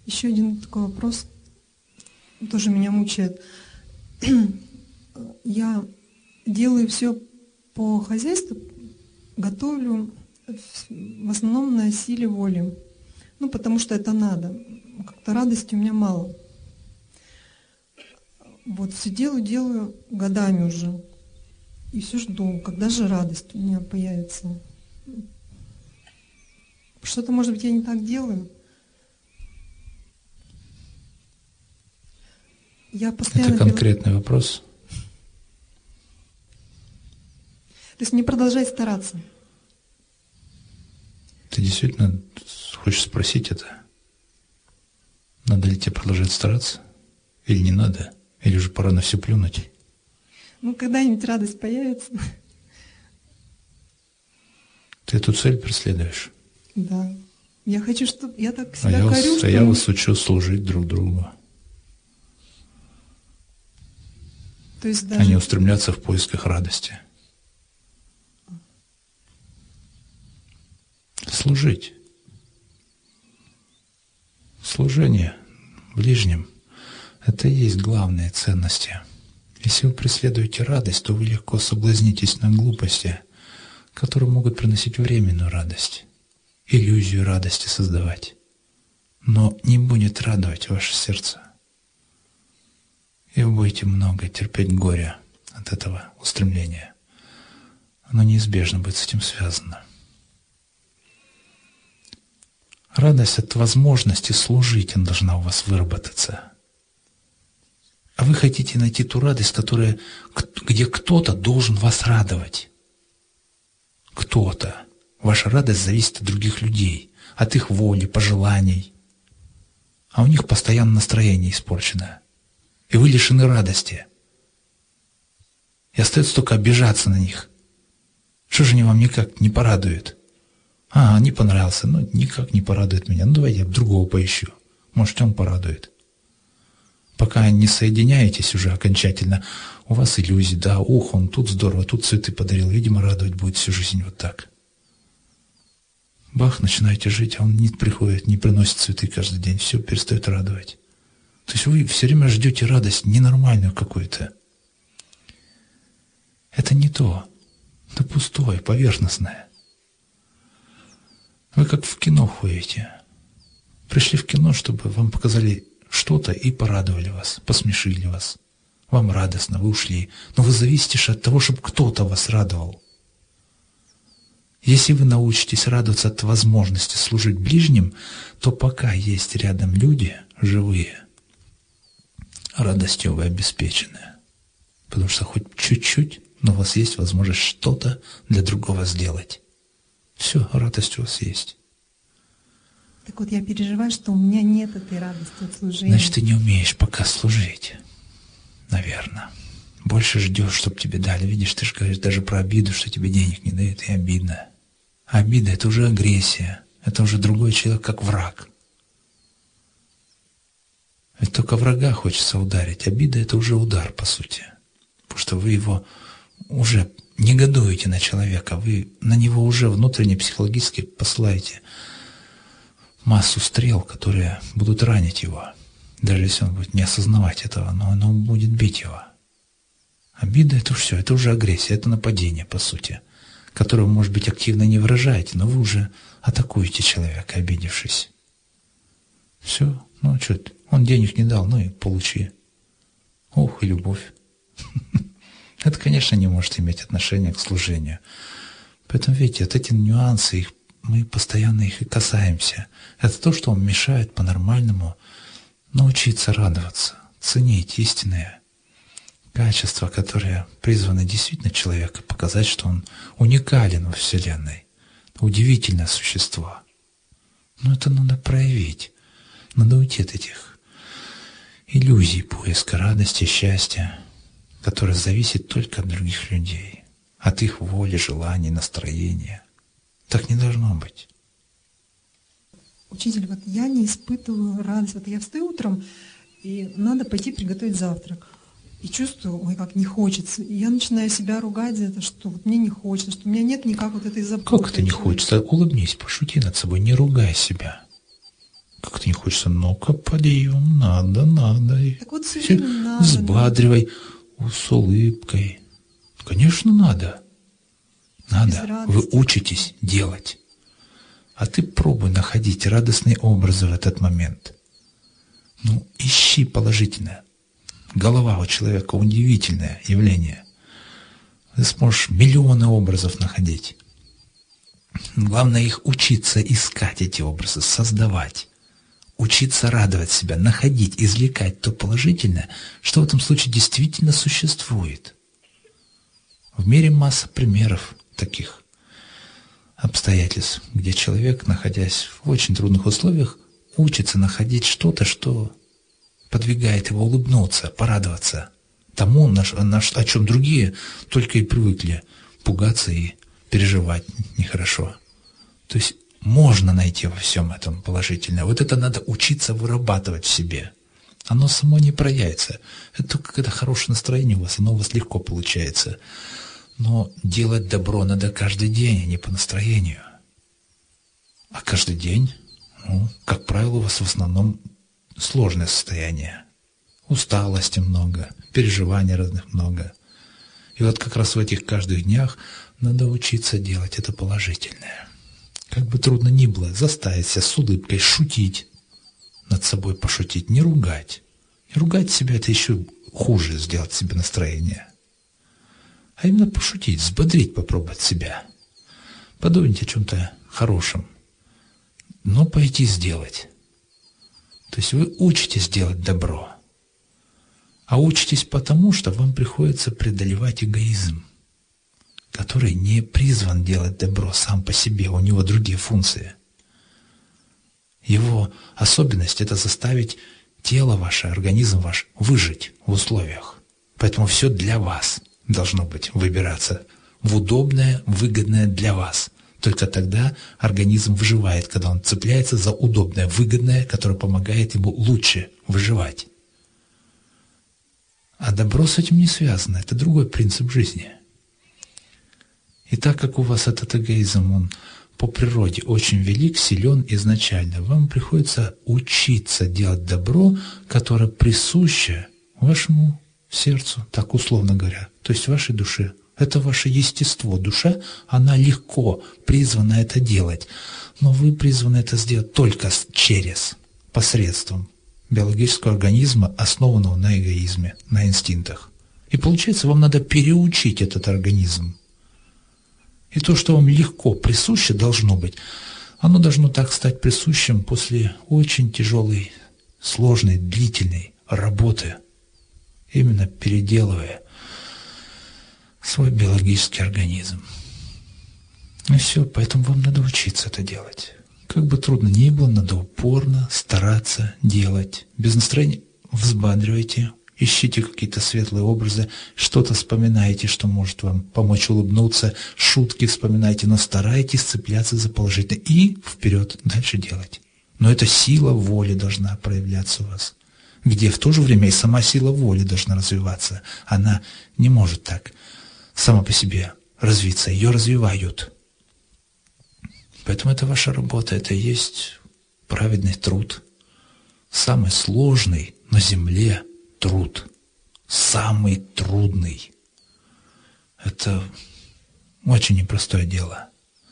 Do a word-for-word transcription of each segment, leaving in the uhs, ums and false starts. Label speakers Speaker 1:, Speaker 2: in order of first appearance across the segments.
Speaker 1: Еще один такой вопрос, тоже меня мучает. Я делаю все по хозяйству, готовлю в основном на силе воли. Ну, потому что это надо. Как-то радости у меня мало. Вот, все делаю, делаю годами уже. И все жду, когда же радость у меня появится. Что-то, может быть, я не так делаю. Я постоянно...
Speaker 2: Это конкретный вопрос?
Speaker 1: То есть не продолжай стараться.
Speaker 2: Ты действительно хочешь спросить это? Надо ли тебе продолжать стараться? Или не надо? Или уже пора на все плюнуть?
Speaker 1: Ну, когда-нибудь радость появится.
Speaker 2: Ты эту цель преследуешь?
Speaker 1: Да. Я хочу, чтобы... Я так себя
Speaker 2: а я
Speaker 1: корю,
Speaker 2: вас,
Speaker 1: что...
Speaker 2: А я вас учу служить друг другу.
Speaker 1: То есть даже...
Speaker 2: А не устремляться в поисках радости. Служить. Служение ближним – это и есть главные ценности. Если вы преследуете радость, то вы легко соблазнитесь на глупости, которые могут приносить временную радость, иллюзию радости создавать, но не будет радовать ваше сердце. И вы будете много терпеть горя от этого устремления. Оно неизбежно будет с этим связано. Радость от возможности служить, она должна у вас выработаться. А вы хотите найти ту радость, которая, где кто-то должен вас радовать. Кто-то. Ваша радость зависит от других людей, от их воли, пожеланий. А у них постоянно настроение испорчено. И вы лишены радости. И остается только обижаться на них. Что же они вам никак не порадуют? А, не понравился, ну никак не порадует меня. Ну давайте я другого поищу. Может, он порадует. Пока не соединяетесь уже окончательно, у вас иллюзии, да, ух, он тут здорово, тут цветы подарил, видимо, радовать будет всю жизнь вот так. Бах, начинаете жить, а он не приходит, не приносит цветы каждый день, все перестает радовать. То есть вы все время ждете радость ненормальную какую-то. Это не то. Это пустое, поверхностное. Вы как в кино ходите. Пришли в кино, чтобы вам показали что-то и порадовали вас, посмешили вас. Вам радостно, вы ушли. Но вы зависите от того, чтобы кто-то вас радовал. Если вы научитесь радоваться от возможности служить ближним, то пока есть рядом люди живые, радостью вы обеспечены. Потому что хоть чуть-чуть, но у вас есть возможность что-то для другого сделать. Все, радость у вас есть.
Speaker 1: Так вот, я переживаю, что у меня нет этой радости от служения.
Speaker 2: Значит, ты не умеешь пока служить. Наверное. Больше ждешь, чтобы тебе дали. Видишь, ты же говоришь даже про обиду, что тебе денег не дают, и обидно. А обида – это уже агрессия. Это уже другой человек, как враг. Ведь только врага хочется ударить. Обида – это уже удар, по сути. Потому что вы его уже негодуете на человека. Вы на него уже внутренне, психологически посылаете массу стрел, которые будут ранить его. Даже если он будет не осознавать этого, но оно будет бить его. Обида – это все, это уже агрессия, это нападение, по сути, которое, может быть, активно не выражаете, но вы уже атакуете человека, обидевшись. Все, ну что, он денег не дал, ну и получи. Ох, и любовь. Это, конечно, не может иметь отношения к служению. Поэтому, видите, вот эти нюансы, их, мы постоянно их и касаемся. Это то, что вам мешает по-нормальному научиться радоваться, ценить истинные качества, которые призваны действительно человеку показать, что он уникален во Вселенной. Удивительное существо. Но это надо проявить. Надо уйти от этих иллюзий поиска радости, счастья, которое зависит только от других людей, от их воли, желаний, настроения. Так не должно быть.
Speaker 1: Учитель, вот я не испытываю радость. Вот я встаю утром, и надо пойти приготовить завтрак. И чувствую, ой, как не хочется. И я начинаю себя ругать за это, что вот мне не хочется, что у меня нет никак вот этой заботы.
Speaker 2: Как это не хочется? Улыбнись, пошути над собой, не ругай себя. Как это не хочется? хочется. Ну-ка, подъем, надо, надо.
Speaker 1: Так вот, все время надо.
Speaker 2: Взбадривай с улыбкой. Конечно, надо. Надо. Вы учитесь делать. А ты пробуй находить радостные образы в этот момент. Ну, ищи положительное. Голова у человека удивительное явление. Ты сможешь миллионы образов находить. Главное их учиться искать, эти образы, создавать. Учиться радовать себя, находить, извлекать то положительное, что в этом случае действительно существует. В мире масса примеров таких обстоятельств, где человек, находясь в очень трудных условиях, учится находить что-то, что подвигает его улыбнуться, порадоваться тому, на, на, о чем другие только и привыкли пугаться и переживать нехорошо. То есть можно найти во всем этом положительное. Вот это надо учиться вырабатывать в себе. Оно само не проявится. Это только когда хорошее настроение у вас, оно у вас легко получается. Но делать добро надо каждый день, а не по настроению. А каждый день, ну, как правило, у вас в основном сложное состояние. Усталости много, переживаний разных много. И вот как раз в этих каждых днях надо учиться делать это положительное. Как бы трудно ни было, заставить себя с улыбкой шутить, над собой пошутить, не ругать. И ругать себя — это еще хуже сделать себе настроение. А именно пошутить, взбодрить, попробовать себя. Подумать о чем-то хорошем, но пойти сделать. То есть вы учитесь делать добро. А учитесь потому, что вам приходится преодолевать эгоизм, который не призван делать добро сам по себе, у него другие функции. Его особенность — это заставить тело ваше, организм ваш выжить в условиях. Поэтому все для вас должно быть выбираться в удобное, выгодное для вас. Только тогда организм выживает, когда он цепляется за удобное, выгодное, которое помогает ему лучше выживать. А добро с этим не связано, это другой принцип жизни. И так как у вас этот эгоизм, он по природе очень велик, силен изначально, вам приходится учиться делать добро, которое присуще вашему сердцу, так условно говоря, то есть вашей душе. Это ваше естество. Душа, она легко призвана это делать, но вы призваны это сделать только через, посредством биологического организма, основанного на эгоизме, на инстинктах. И получается, вам надо переучить этот организм. И то, что вам легко присуще должно быть, оно должно так стать присущим после очень тяжелой, сложной, длительной работы, именно переделывая свой биологический организм. И все, поэтому вам надо учиться это делать. Как бы трудно ни было, надо упорно стараться делать. Без настроения взбадривайте, ищите какие-то светлые образы, что-то вспоминайте, что может вам помочь улыбнуться, шутки вспоминайте, но старайтесь цепляться за положительное и вперед дальше делать. Но эта сила воли должна проявляться у вас, где в то же время и сама сила воли должна развиваться. Она не может так сама по себе развиться, ее развивают. Поэтому это ваша работа, это и есть праведный труд. Самый сложный на земле труд. Самый трудный. Это очень непростое дело.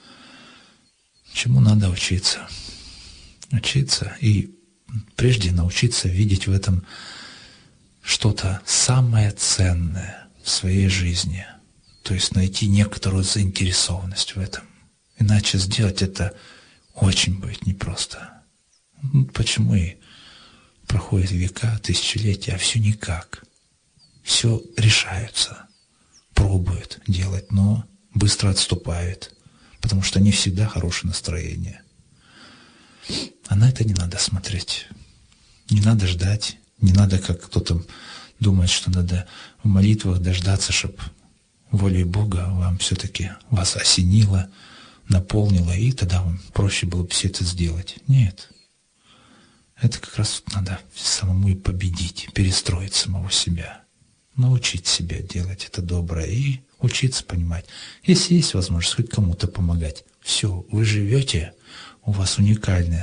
Speaker 2: Чему надо учиться? Учиться и прежде научиться видеть в этом что-то самое ценное в своей жизни. То есть найти некоторую заинтересованность в этом. Иначе сделать это очень будет непросто. Почему и проходят века, тысячелетия, а все никак. Все решаются, пробуют делать, но быстро отступают, потому что не всегда хорошее настроение. А на это не надо смотреть. Не надо ждать, не надо, как кто-то думает, что надо в молитвах дождаться, чтобы волей Бога вам все-таки вас осенило, наполнило, и тогда вам проще было бы все это сделать. Нет. Это как раз надо самому и победить, перестроить самого себя, научить себя делать это доброе и учиться понимать. Если есть возможность хоть кому-то помогать, все, вы живете, у вас уникальная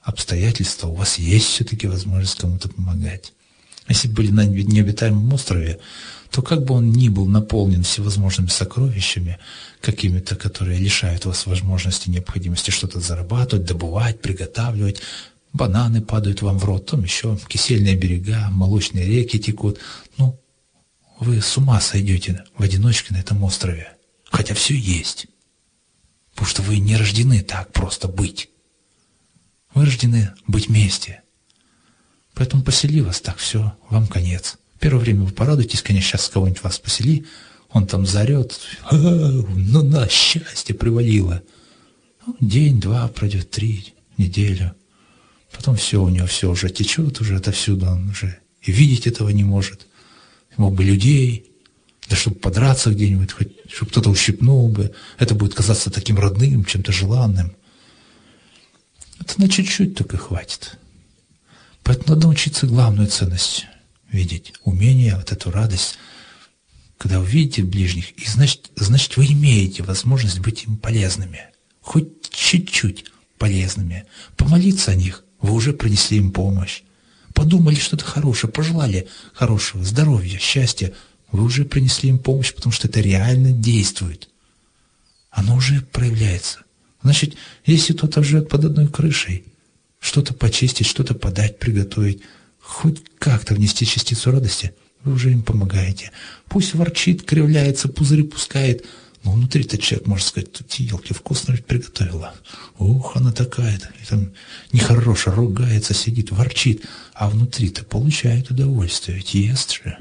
Speaker 2: обстоятельства, у вас есть все-таки возможность кому-то помогать. Если бы были на необитаемом острове, то как бы он ни был наполнен всевозможными сокровищами, какими-то, которые лишают вас возможности, необходимости что-то зарабатывать, добывать, приготавливать, бананы падают вам в рот, там еще кисельные берега, молочные реки текут, ну, вы с ума сойдете в одиночке на этом острове, хотя все есть, потому что вы не рождены так просто быть, вы рождены быть вместе. Поэтому посели вас так, все, вам конец. Первое время вы порадуетесь, конечно, сейчас кого-нибудь вас посели, он там заорет, ну на счастье привалило. Ну, день, два пройдет, три, неделю. Потом все, у него все уже течет, уже отовсюду, он уже и видеть этого не может. Мог бы людей, да чтобы подраться где-нибудь, хоть, чтобы кто-то ущипнул бы. Это будет казаться таким родным, чем-то желанным. Это на чуть-чуть только хватит. Поэтому надо учиться главную ценность видеть, умение, вот эту радость, когда вы видите ближних, и значит, значит вы имеете возможность быть им полезными, хоть чуть-чуть полезными. Помолиться о них, вы уже принесли им помощь. Подумали что-то хорошее, пожелали хорошего, здоровья, счастья, вы уже принесли им помощь, потому что это реально действует. Оно уже проявляется. Значит, если кто-то живет под одной крышей, что-то почистить, что-то подать, приготовить, хоть как-то внести частицу радости, вы уже им помогаете. Пусть ворчит, кривляется, пузыри пускает, но внутри-то человек может сказать, тут елки, вкусно ведь приготовила. Ух, она такая-то. И там нехорошо, ругается, сидит, ворчит, а внутри-то получает удовольствие, ведь ест же.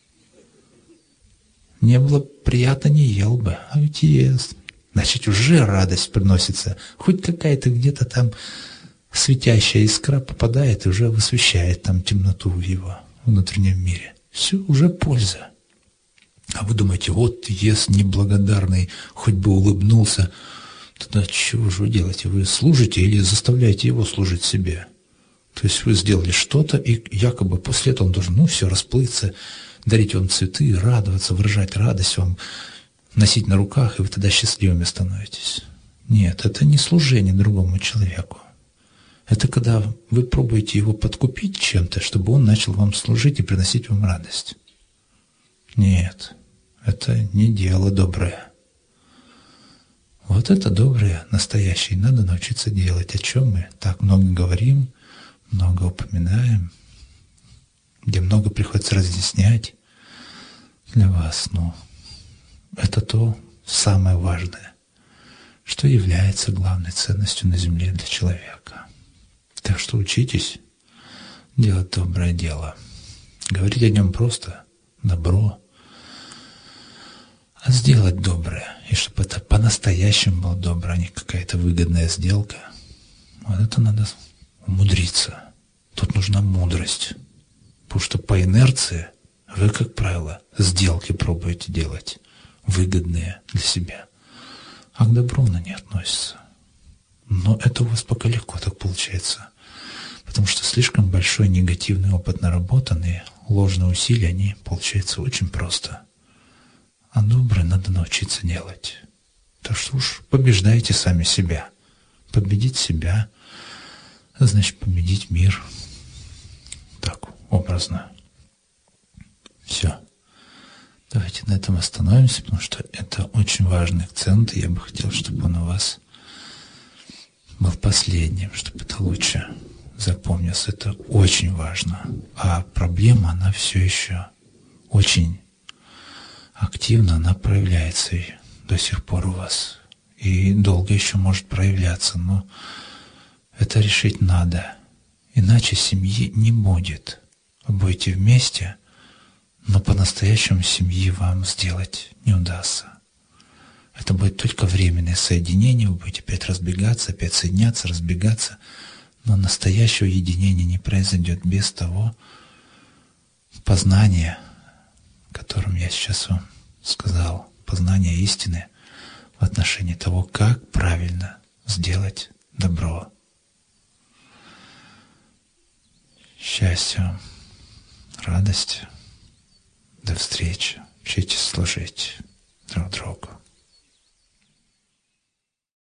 Speaker 2: Не было приятно, не ел бы, а ведь ест. Значит, уже радость приносится. Хоть какая-то где-то там светящая искра попадает и уже высвещает там темноту в его внутреннем мире. Все, уже польза. А вы думаете, вот ест неблагодарный, хоть бы улыбнулся. Тогда чего же вы делаете? Вы служите или заставляете его служить себе? То есть вы сделали что-то, и якобы после этого он должен, ну, все, расплыться, дарить вам цветы, радоваться, выражать радость вам, носить на руках, и вы тогда счастливыми становитесь. Нет, это не служение другому человеку. Это когда вы пробуете его подкупить чем-то, чтобы он начал вам служить и приносить вам радость. Нет, это не дело доброе. Вот это доброе, настоящее, надо научиться делать, о чем мы так много говорим, много упоминаем, где много приходится разъяснять для вас. Ну, это то самое важное, что является главной ценностью на земле для человека. Так что учитесь делать доброе дело. Говорить о нем просто добро, а сделать доброе. И чтобы это по-настоящему было добро, а не какая-то выгодная сделка. Вот это надо умудриться. Тут нужна мудрость. Потому что по инерции вы, как правило, сделки пробуете делать, выгодные для себя. А к добру она не относится. Но это у вас пока легко так получается. Потому что слишком большой негативный опыт наработан, и ложные усилия, они получаются очень просто. А доброе надо научиться делать. Так что уж побеждайте сами себя. Победить себя, значит победить мир. Так, образно. Все. Давайте на этом остановимся, потому что это очень важный акцент, и я бы хотел, чтобы он у вас был последним, чтобы это лучше запомнилось. Это очень важно. А проблема, она все еще очень активно, она проявляется и до сих пор у вас. И долго еще может проявляться, но это решить надо. Иначе семьи не будет. Вы будете вместе, но по-настоящему семьи вам сделать не удастся. Это будет только временное соединение, вы будете опять разбегаться, опять соединяться, разбегаться, но настоящего единения не произойдет без того познания, о котором я сейчас вам сказал, познания истины в отношении того, как правильно сделать добро. Счастья вам, радости, до встречи, учитесь служить друг другу.